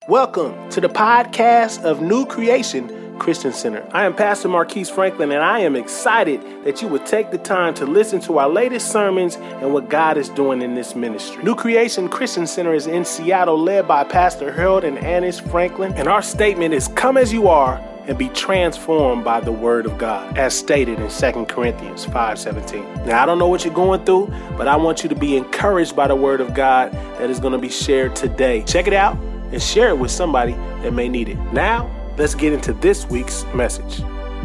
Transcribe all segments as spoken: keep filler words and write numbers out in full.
Welcome to the podcast of New Creation Christian Center. I am Pastor Marquise Franklin, and I am excited that you would take the time to listen to our latest sermons and what God is doing in this ministry. New Creation Christian Center is in Seattle, led by Pastor Harold and Annis Franklin, and our statement is, come as you are and be transformed by the word of God, as stated in Second Corinthians five seventeen. Now, I don't know what you're going through, but I want you to be encouraged by the word of God that is going to be shared today. Check it out and share it with somebody that may need it. Now, let's get into this week's message.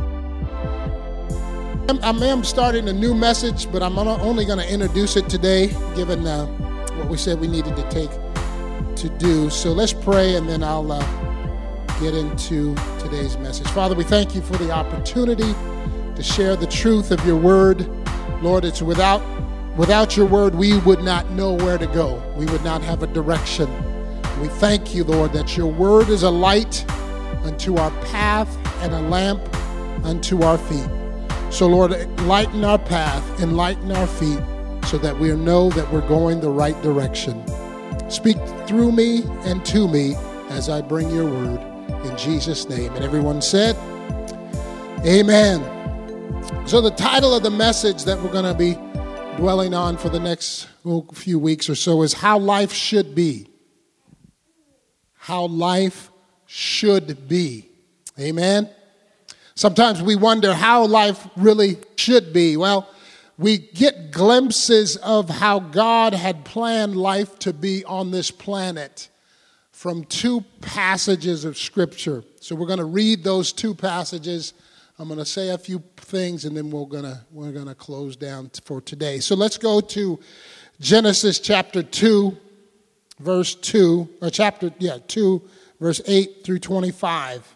I am starting a new message, but I'm only going to introduce it today, given uh, what we said we needed to take to do. So let's pray, and then I'll uh, get into today's message. Father, we thank you for the opportunity to share the truth of your word. Lord, it's without without your word, we would not know where to go. We would not have a direction. We thank you, Lord, that your word is a light unto our path and a lamp unto our feet. So, Lord, lighten our path, enlighten our feet, so that we know that we're going the right direction. Speak through me and to me as I bring your word in Jesus' name. And everyone said, amen. So the title of the message that we're going to be dwelling on for the next well, few weeks or so is How Life Should Be. How life should be. Amen. Sometimes we wonder how life really should be. Well, we get glimpses of how God had planned life to be on this planet from two passages of Scripture. So we're going to read those two passages. I'm going to say a few things, and then we're going to we're going to close down for today. So let's go to Genesis chapter two, verse two, or chapter yeah two. Verse eight through twenty-five.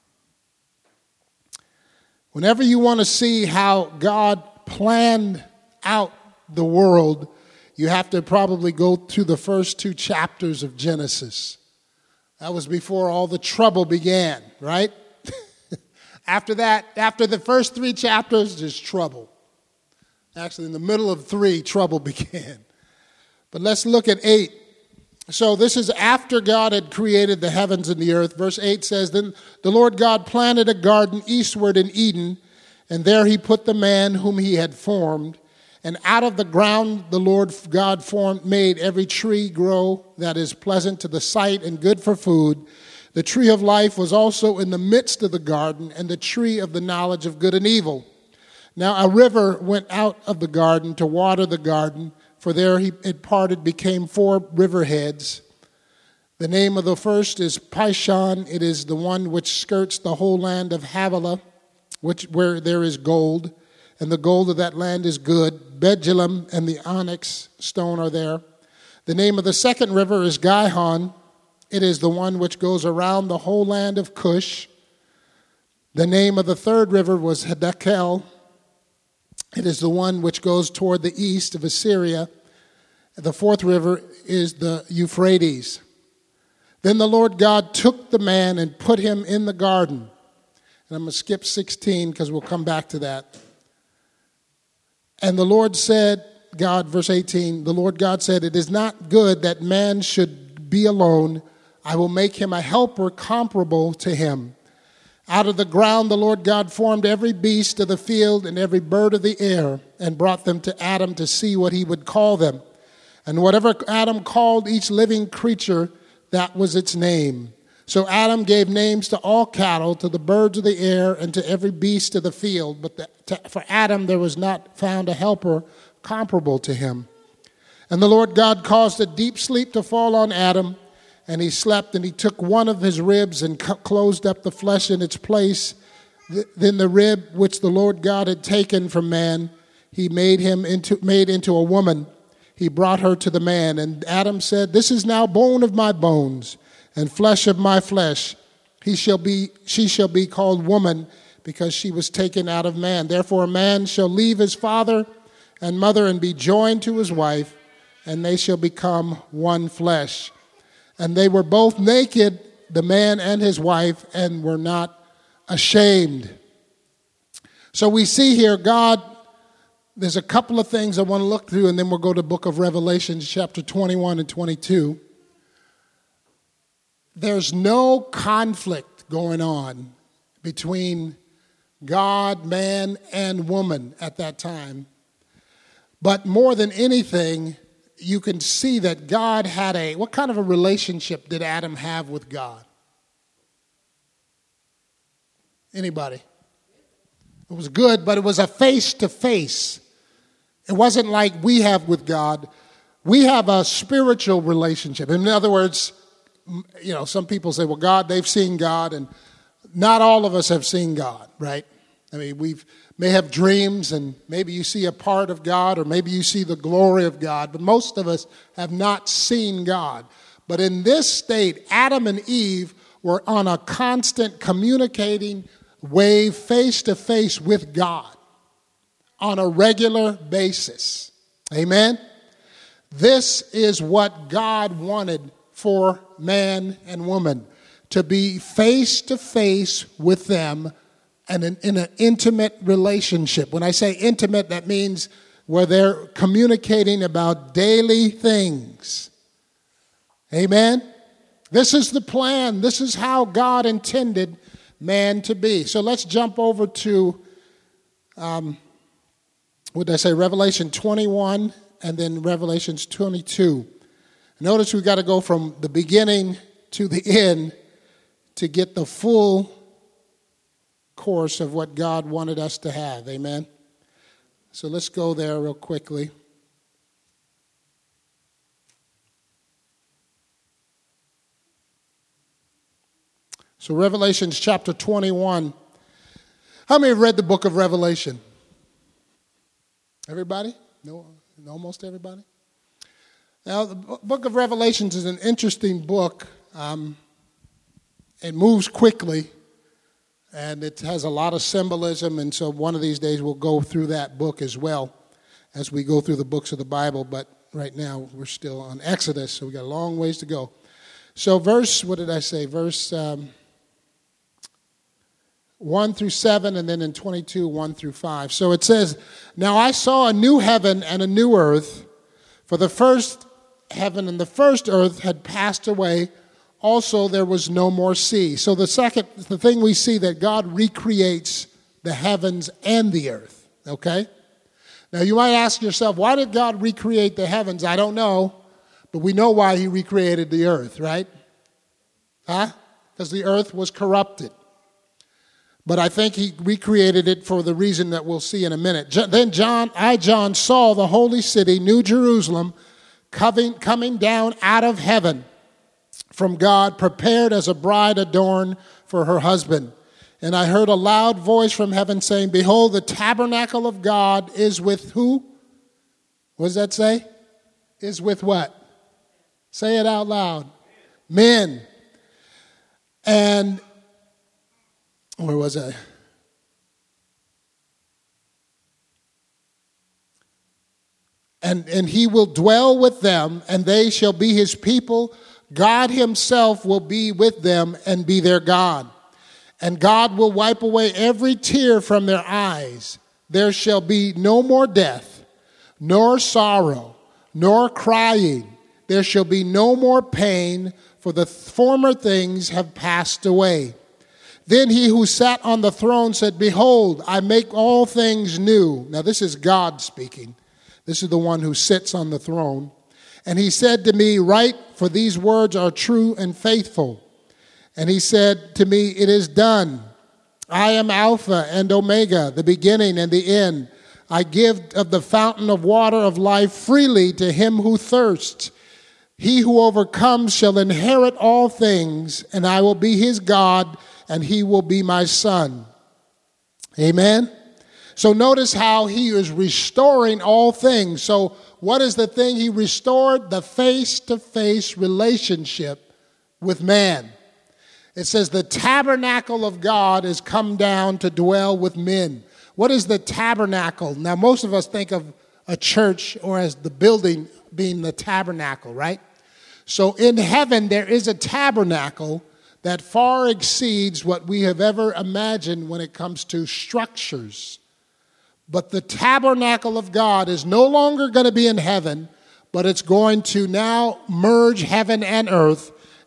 Whenever you want to see how God planned out the world, you have to probably go through the first two chapters of Genesis. That was before all the trouble began, right? After that, after the first three chapters, there's trouble. Actually, in the middle of three, trouble began. But let's look at eight. So this is after God had created the heavens and the earth. Verse eight says, Then the Lord God planted a garden eastward in Eden, and there he put the man whom he had formed. And out of the ground the Lord God formed, made every tree grow that is pleasant to the sight and good for food. The tree of life was also in the midst of the garden, and the tree of the knowledge of good and evil. Now a river went out of the garden to water the garden, for there he, it parted, became four riverheads. The name of the first is Pishon. It is the one which skirts the whole land of Havilah, which where there is gold, and the gold of that land is good. Bethlehem and the onyx stone are there. The name of the second river is Gihon. It is the one which goes around the whole land of Cush. The name of the third river was Hiddekel. It is the one which goes toward the east of Assyria. The fourth river is the Euphrates. Then the Lord God took the man and put him in the garden. And I'm going to skip sixteen because we'll come back to that. And the Lord said, God, verse eighteen, the Lord God said, It is not good that man should be alone. I will make him a helper comparable to him. Out of the ground the Lord God formed every beast of the field and every bird of the air, and brought them to Adam to see what he would call them. And whatever Adam called each living creature, that was its name. So Adam gave names to all cattle, to the birds of the air, and to every beast of the field. But the, to, for Adam there was not found a helper comparable to him. And the Lord God caused a deep sleep to fall on Adam, and he slept, and he took one of his ribs and closed up the flesh in its place. Then the rib which the Lord God had taken from man, he made him into made into a woman. He brought her to the man. And Adam said, This is now bone of my bones and flesh of my flesh. He shall be, she shall be called woman, because she was taken out of man. Therefore a man shall leave his father and mother and be joined to his wife, and they shall become one flesh. And they were both naked, the man and his wife, and were not ashamed. So we see here God There's a couple of things I want to look through, and then we'll go to the book of Revelation, chapter twenty-one and twenty-two. there's no conflict going on between God, man, and woman at that time. But more than anything, you can see that God had a, what kind of a relationship did Adam have with God? Anybody? It was good, but it was a face-to-face. It wasn't like we have with God. We have a spiritual relationship. In other words, you know, some people say, well, God, they've seen God, and not all of us have seen God, right? I mean, we may have dreams, and maybe you see a part of God, or maybe you see the glory of God, but most of us have not seen God. But in this state, Adam and Eve were on a constant communicating wave, face-to-face with God on a regular basis. Amen? This is what God wanted for man and woman, to be face-to-face with them and in, in an intimate relationship. When I say intimate, that means where they're communicating about daily things. Amen? This is the plan. This is how God intended man to be. So let's jump over to, um, what did I say, Revelation twenty-one and then Revelation twenty-two. Notice we've got to go from the beginning to the end to get the full course of what God wanted us to have. Amen? So let's go there real quickly. So Revelations chapter twenty-one. How many have read the book of Revelation? Everybody? No, almost everybody? Now, the book of Revelations is an interesting book. Um, it moves quickly, and it has a lot of symbolism, and so one of these days we'll go through that book as well as we go through the books of the Bible, but right now we're still on Exodus, so we've got a long ways to go. So verse, what did I say? Verse um, one through seven, and then in twenty-two, one through five. So it says, "Now I saw a new heaven and a new earth, for the first heaven and the first earth had passed away. Also there was no more sea." So the second, the thing we see, that God recreates the heavens and the earth, okay? Now you might ask yourself, why did God recreate the heavens? I don't know, but we know why he recreated the earth, right? Huh? Because the earth was corrupted. But I think he recreated it for the reason that we'll see in a minute. Then John, I, John, saw the holy city, New Jerusalem, coming, coming down out of heaven from God, prepared as a bride adorned for her husband. And I heard a loud voice from heaven saying, "Behold, the tabernacle of God is with" who? What does that say? Is with what? Say it out loud. Men. And where was I? And, and he will dwell with them, and they shall be his people. God himself will be with them and be their God. And God will wipe away every tear from their eyes. There shall be no more death, nor sorrow, nor crying. There shall be no more pain, for the former things have passed away. Then he who sat on the throne said, "Behold, I make all things new." Now this is God speaking. This is the one who sits on the throne. "And he said to me, Write, for these words are true and faithful. And he said to me, It is done. I am Alpha and Omega, the beginning and the end. I give of the fountain of water of life freely to him who thirsts. He who overcomes shall inherit all things, and I will be his God, and he will be my son." Amen? So notice how he is restoring all things. So what is the thing he restored? The face-to-face relationship with man. It says the tabernacle of God has come down to dwell with men. What is the tabernacle? Now most of us think of a church or as the building being the tabernacle, right? So in heaven there is a tabernacle that far exceeds what we have ever imagined when it comes to structures. But the tabernacle of God is no longer going to be in heaven, but it's going to now merge heaven and earth,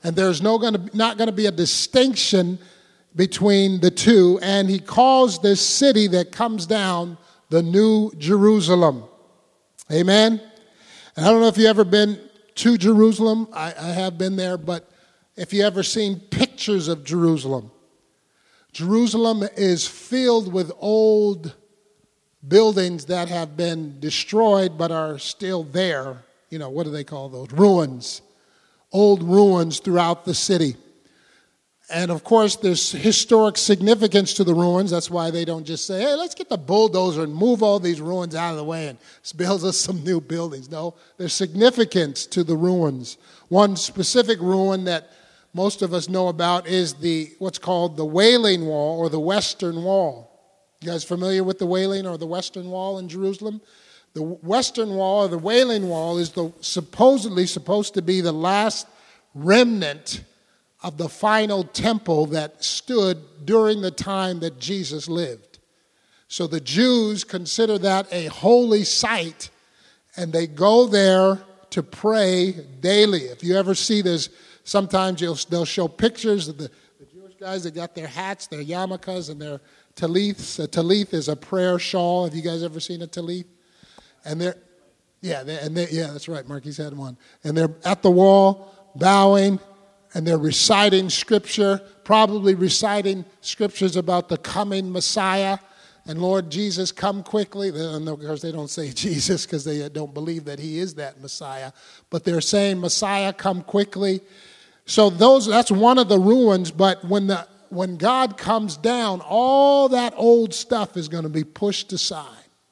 And there's no gonna, not going to be a distinction between the two. And he calls this city that comes down the New Jerusalem. Amen? And I don't know if you've ever been to Jerusalem. I, I have been there. But if you ever seen pictures of Jerusalem, Jerusalem is filled with old buildings that have been destroyed but are still there. You know, what do they call those? Ruins. Old ruins throughout the city. And of course, there's historic significance to the ruins. That's why they don't just say, hey, let's get the bulldozer and move all these ruins out of the way and build us some new buildings. No, there's significance to the ruins. One specific ruin that most of us know about is the what's called the Wailing Wall or the Western Wall. You guys familiar with the Wailing or the Western Wall in Jerusalem? The Western Wall or the Wailing Wall is the supposedly supposed to be the last remnant of the final temple that stood during the time that Jesus lived. So the Jews consider that a holy site, and they go there to pray daily. If you ever see this, sometimes you'll, they'll show pictures of the, the Jewish guys that got their hats, their yarmulkes, and their taliths. A talith is a prayer shawl. Have you guys ever seen a talith? And they're, yeah, they, and they, yeah, that's right. Marky's had one. And they're at the wall, bowing, and they're reciting scripture, probably reciting scriptures about the coming Messiah. And Lord Jesus, come quickly. And of course, they don't say Jesus because they don't believe that he is that Messiah. But they're saying, Messiah, come quickly. So those that's one of the ruins. But when the when God comes down, all that old stuff is going to be pushed aside.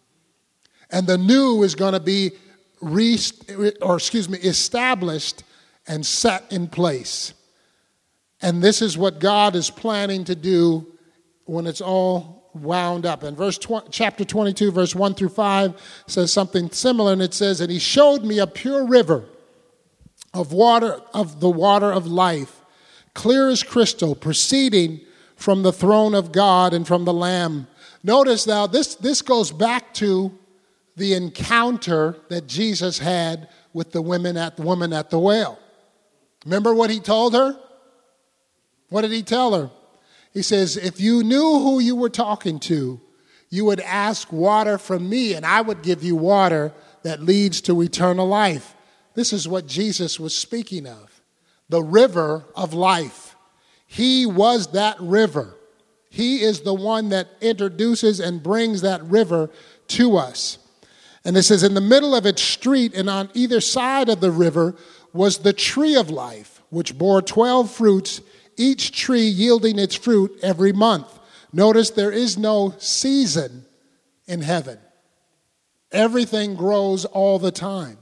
And the new is going to be re, or excuse me, established and set in place. And this is what God is planning to do when it's all wound up. And verse tw- chapter twenty-two, verse one through five says something similar, and it says, and he showed me a pure river of water, of the water of life, clear as crystal, proceeding from the throne of God and from the Lamb. Notice now, this, this goes back to the encounter that Jesus had with the women at the woman at the well. Remember what he told her? What did he tell her? He says, if you knew who you were talking to, you would ask water from me, and I would give you water that leads to eternal life. This is what Jesus was speaking of, the river of life. He was that river. He is the one that introduces and brings that river to us. And it says, in the middle of its street and on either side of the river was the tree of life, which bore twelve fruits, each tree yielding its fruit every month. Notice there is no season in heaven. Everything grows all the time.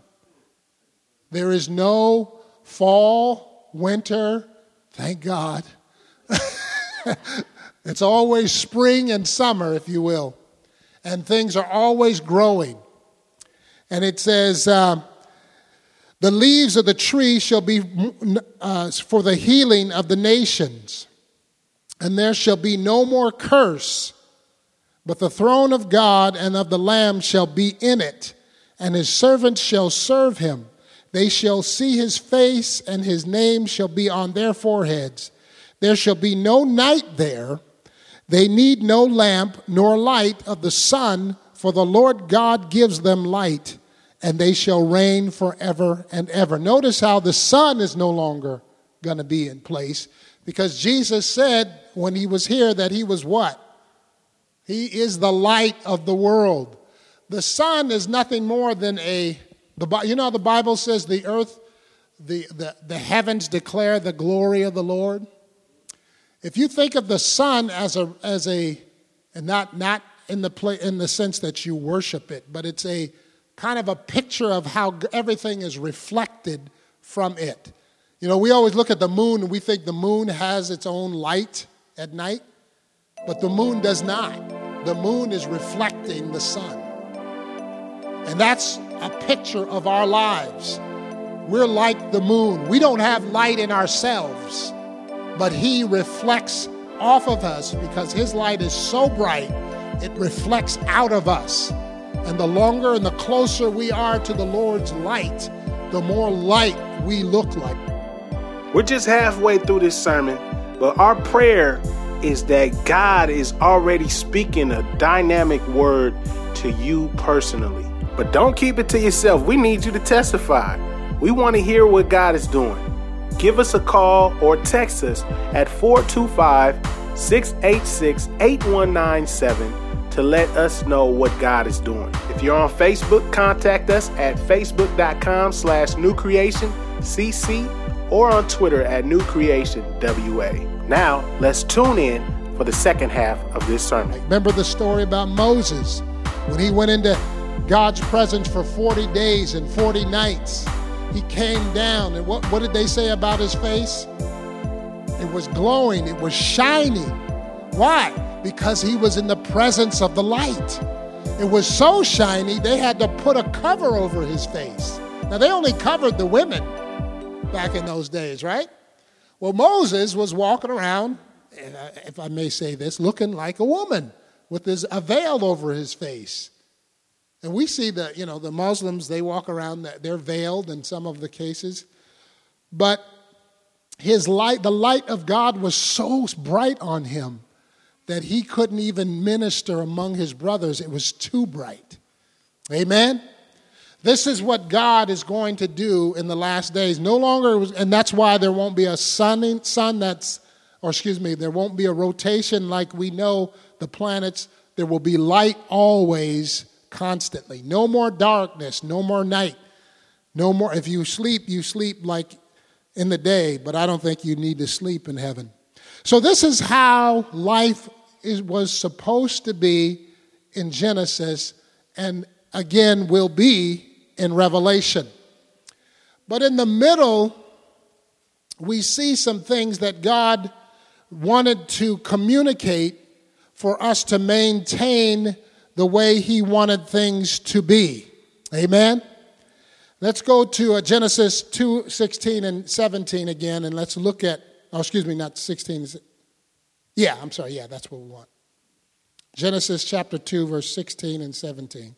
There is no fall, winter, thank God. It's always spring and summer, if you will. And things are always growing. And it says, uh, the leaves of the tree shall be uh, for the healing of the nations. And there shall be no more curse, but the throne of God and of the Lamb shall be in it, and his servants shall serve him. They shall see his face, and his name shall be on their foreheads. There shall be no night there. They need no lamp nor light of the sun, for the Lord God gives them light, and they shall reign forever and ever. Notice how the sun is no longer going to be in place, because Jesus said when he was here that he was what? He is the light of the world. The sun is nothing more than a, the you know the Bible says the earth, the, the, the heavens declare the glory of the Lord. If you think of the sun as a, as a and not, not in the play, in the sense that you worship it, but it's a kind of a picture of how everything is reflected from it. You know, we always look at the moon and we think the moon has its own light at night, but the moon does not. The moon is reflecting the sun. And that's a picture of our lives. We're like the moon. We don't have light in ourselves, but he reflects off of us because his light is so bright, it reflects out of us. And the longer and the closer we are to the Lord's light, the more light we look like. We're just halfway through this sermon, but our prayer is that God is already speaking a dynamic word to you personally. But don't keep it to yourself. We need you to testify. We want to hear what God is doing. Give us a call or text us at four two five, six eight six, eight one nine seven to let us know what God is doing. If you're on Facebook, contact us at facebook.com slash new creation cc or on Twitter at new creation W A. Now, let's tune in for the second half of this sermon. Remember the story about Moses when he went into God's presence for forty days and forty nights. He came down, and what, what did they say about his face? It was glowing, it was shining. Why? Because he was in the presence of the light. It was so shiny, they had to put a cover over his face. Now, they only covered the women back in those days, right? Well, Moses was walking around, if I may say this, looking like a woman with his, a veil over his face. And we see the, you know, the Muslims, they walk around, they're veiled in some of the cases. But his light, the light of God was so bright on him that he couldn't even minister among his brothers. It was too bright. Amen? This is what God is going to do in the last days. No longer, and that's why there won't be a sun, sun that's, or excuse me, there won't be a rotation like we know the planets. There will be light always, constantly. No more darkness, no more night. No more, if you sleep, you sleep like in the day, but I don't think you need to sleep in heaven. So this is how life is, was supposed to be in Genesis, and again will be in Revelation. But in the middle, we see some things that God wanted to communicate for us to maintain the way he wanted things to be. Amen? Let's go to uh, Genesis two, sixteen and seventeen again, and let's look at, oh, excuse me, not sixteen. Yeah, I'm sorry, yeah, that's what we want. Genesis chapter two, verse sixteen and seventeen.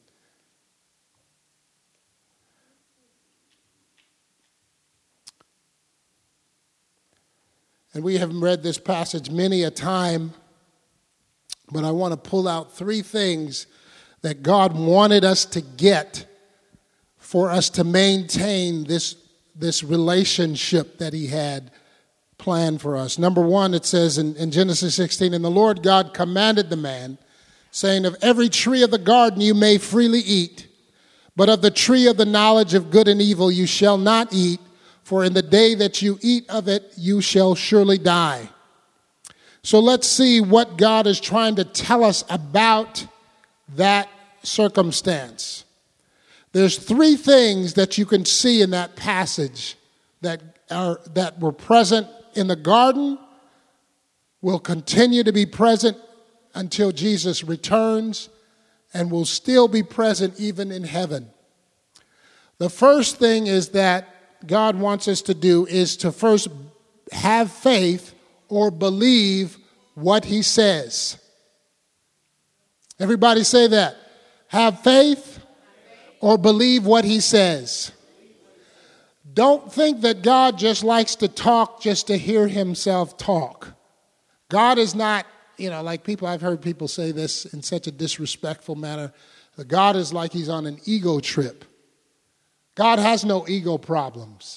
And we have read this passage many a time, but I want to pull out three things that God wanted us to get for us to maintain this, this relationship that he had planned for us. Number one, it says in, in Genesis sixteen, and the Lord God commanded the man, saying, of every tree of the garden you may freely eat, but of the tree of the knowledge of good and evil you shall not eat, for in the day that you eat of it you shall surely die. So let's see what God is trying to tell us about that circumstance. There's three things that you can see in that passage that are that were present in the garden, will continue to be present until Jesus returns, and will still be present even in heaven. The first thing is that God wants us to do is to first have faith or believe what he says. Everybody say that. Have faith or believe what he says. Don't think that God just likes to talk just to hear himself talk. God is not, you know, like people, I've heard people say this in such a disrespectful manner. That God is like he's on an ego trip. God has no ego problems.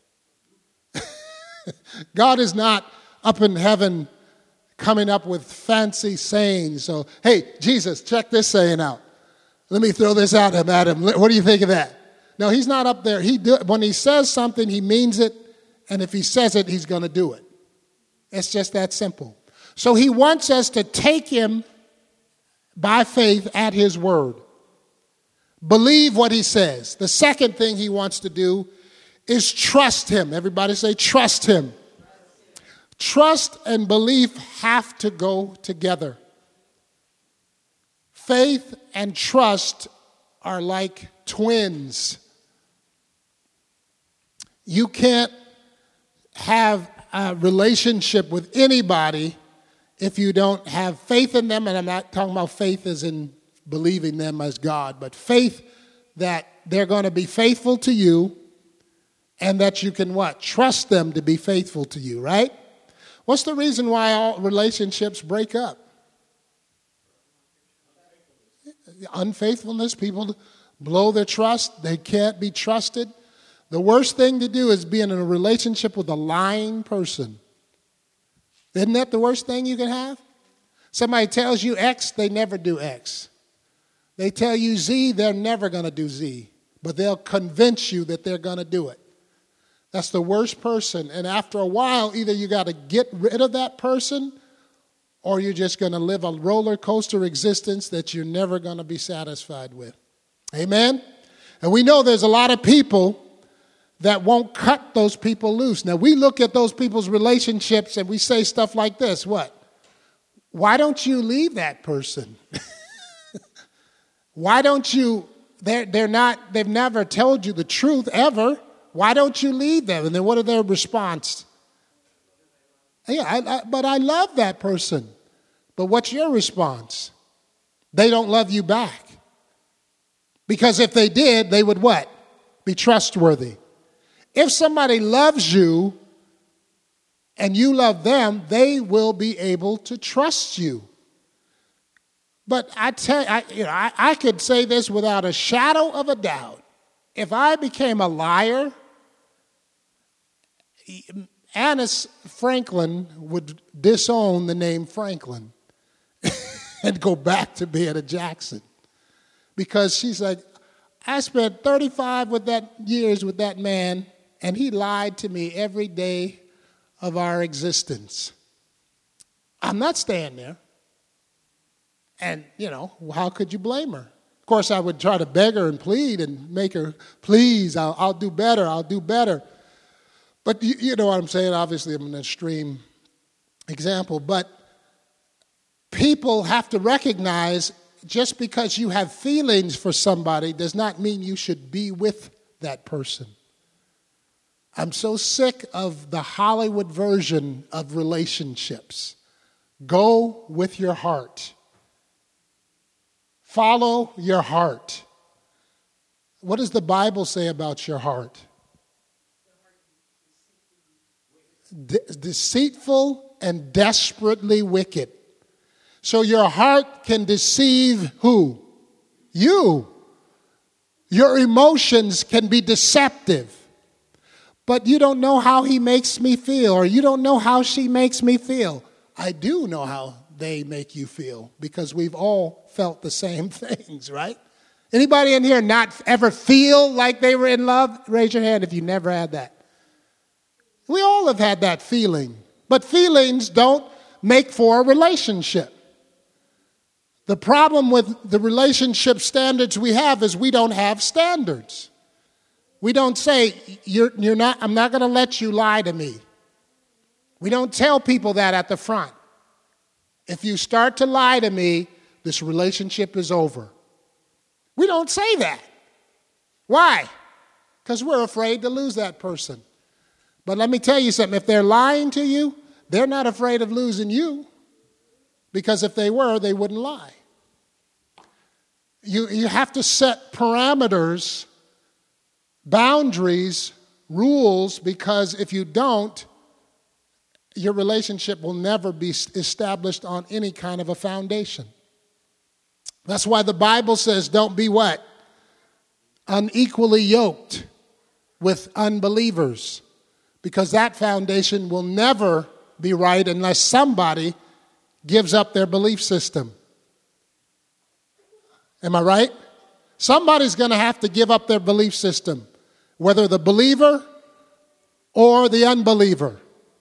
God is not up in heaven coming up with fancy sayings. So, hey, Jesus, check this saying out. Let me throw this out at him. What do you think of that? No, he's not up there. He do, when he says something, he means it. And if he says it, he's going to do it. It's just that simple. So he wants us to take him by faith at his word. Believe what he says. The second thing he wants to do is trust him. Everybody say trust him. Trust and belief have to go together. Faith and trust are like twins. You can't have a relationship with anybody if you don't have faith in them. And I'm not talking about faith as in believing them as God, but faith that they're going to be faithful to you and that you can what? Trust them to be faithful to you, right? What's the reason why all relationships break up? Unfaithfulness. People blow their trust. They can't be trusted. The worst thing to do is be in a relationship with a lying person. Isn't that the worst thing you can have? Somebody tells you X, they never do X. They tell you Z, they're never going to do Z. But they'll convince you that they're going to do it. That's the worst person. And after a while, either you got to get rid of that person, or you're just going to live a roller coaster existence that you're never going to be satisfied with. Amen? And we know there's a lot of people that won't cut those people loose. Now, we look at those people's relationships and we say stuff like this. What? Why don't you leave that person? Why don't you, they're, they're not, they've never told you the truth ever. Why don't you leave them? And then what are their response? Yeah, I, I, but I love that person. But what's your response? They don't love you back. Because if they did, they would what? Be trustworthy. If somebody loves you and you love them, they will be able to trust you. But I tell I, you know, I, I could say this without a shadow of a doubt. If I became a liar, Annis Franklin would disown the name Franklin and go back to being a Jackson. Because she's like, I spent thirty-five with that years with that man, and he lied to me every day of our existence. I'm not staying there. And, you know, how could you blame her? Of course, I would try to beg her and plead and make her, please, I'll, I'll do better, I'll do better. But you, you know what I'm saying? Obviously, I'm an extreme example. But people have to recognize just because you have feelings for somebody does not mean you should be with that person. I'm so sick of the Hollywood version of relationships. Go with your heart. Follow your heart. What does the Bible say about your heart? De- deceitful and desperately wicked. So your heart can deceive who? You. Your emotions can be deceptive. But you don't know how he makes me feel, or you don't know how she makes me feel. I do know how they make you feel, because we've all felt the same things, right? Anybody in here not ever feel like they were in love? Raise your hand if you never had that. We all have had that feeling. But feelings don't make for a relationship. The problem with the relationship standards we have is we don't have standards. We don't say, you're, you're not, I'm not going to let you lie to me. We don't tell people that at the front. If you start to lie to me, this relationship is over. We don't say that. Why? Because we're afraid to lose that person. But let me tell you something. If they're lying to you, they're not afraid of losing you. Because if they were, they wouldn't lie. You, you have to set parameters, boundaries, rules, because if you don't, your relationship will never be established on any kind of a foundation. That's why the Bible says don't be what? Unequally yoked with unbelievers. Because that foundation will never be right unless somebody gives up their belief system. Am I right? Somebody's going to have to give up their belief system, whether the believer or the unbeliever.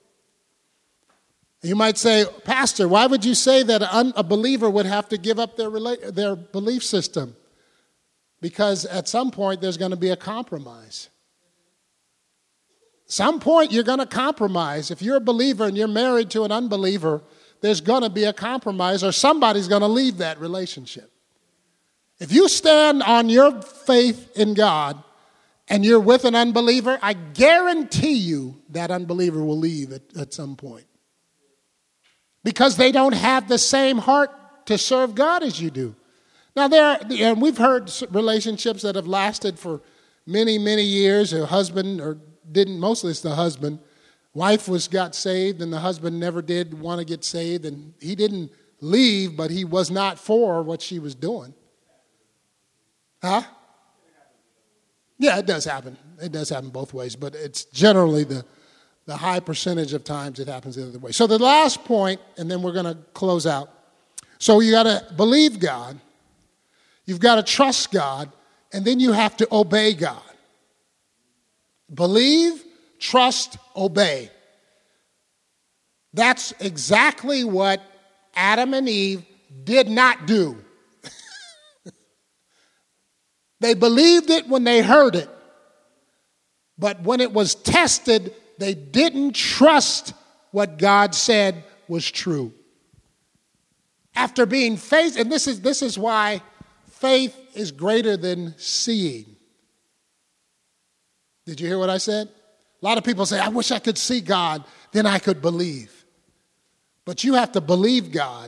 You might say, Pastor, why would you say that a believer would have to give up their, their belief system? Because at some point there's going to be a compromise. Some point you're going to compromise. If you're a believer and you're married to an unbeliever, there's going to be a compromise, or somebody's going to leave that relationship. If you stand on your faith in God and you're with an unbeliever, I guarantee you that unbeliever will leave at, at some point. Because they don't have the same heart to serve God as you do. Now, there are, and we've heard relationships that have lasted for many, many years, a husband or didn't, mostly it's the husband. Wife was got saved, and the husband never did want to get saved, and he didn't leave, but he was not for what she was doing. Huh? Yeah, it does happen. It does happen both ways, but it's generally the, the high percentage of times it happens the other way. So the last point, and then we're going to close out. So you got to believe God, you've got to trust God, and then you have to obey God. Believe, trust, obey. That's exactly what Adam and Eve did not do. They believed it when they heard it, but when it was tested, they didn't trust what God said was true. After being faced, and this is this is why faith is greater than seeing. Did you hear what I said? A lot of people say, I wish I could see God, then I could believe. But you have to believe God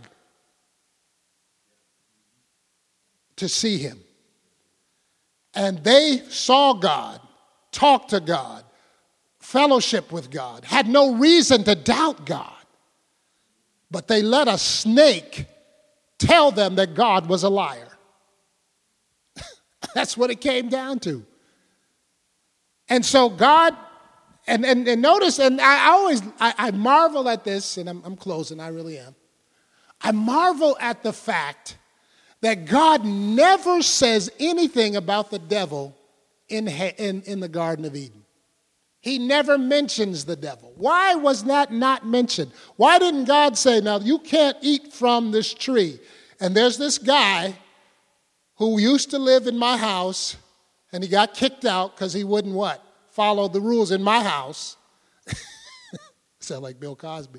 to see him. And they saw God, talked to God, fellowship with God, had no reason to doubt God. But they let a snake tell them that God was a liar. That's what it came down to. And so God, and, and, and notice, and I always, I, I marvel at this, and I'm, I'm closing, I really am. I marvel at the fact that God never says anything about the devil in, in, in the Garden of Eden. He never mentions the devil. Why was that not mentioned? Why didn't God say, now you can't eat from this tree? And there's this guy who used to live in my house, and he got kicked out because he wouldn't what? Follow the rules in my house. Sound like Bill Cosby.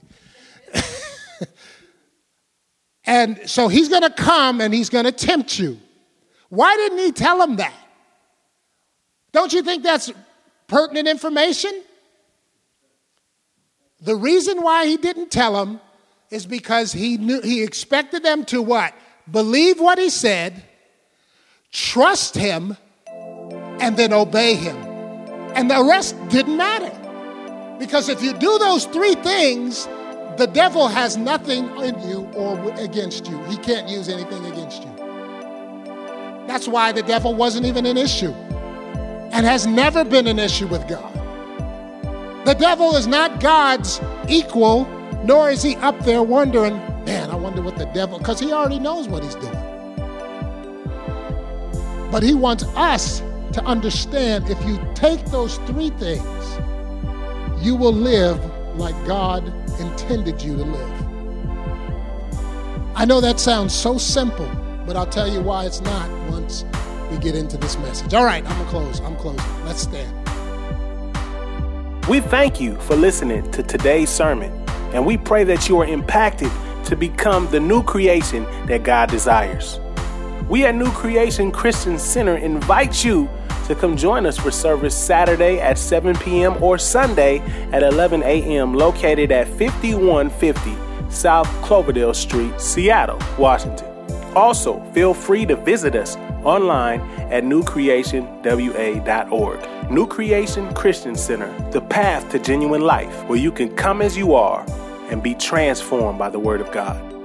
And so he's going to come and he's going to tempt you. Why didn't he tell him that? Don't you think that's pertinent information? The reason why he didn't tell him is because he knew he expected them to what? Believe what he said, trust him, and then obey him. And the rest didn't matter. Because if you do those three things, the devil has nothing in you or against you. He can't use anything against you. That's why the devil wasn't even an issue and has never been an issue with God. The devil is not God's equal, nor is he up there wondering, man, I wonder what the devil, because he already knows what he's doing. But he wants us to understand if you take those three things, you will live like God intended you to live. I know that sounds so simple, but I'll tell you why it's not once we get into this message. All right, I'm gonna close. I'm closing. Let's stand. We thank you for listening to today's sermon, and we pray that you are impacted to become the new creation that God desires. We at New Creation Christian Center invite you to come join us for service Saturday at seven p.m. or Sunday at eleven a.m. located at fifty-one fifty South Cloverdale Street, Seattle, Washington. Also, feel free to visit us online at new creation w a dot org. New Creation Christian Center, the path to genuine life, where you can come as you are and be transformed by the Word of God.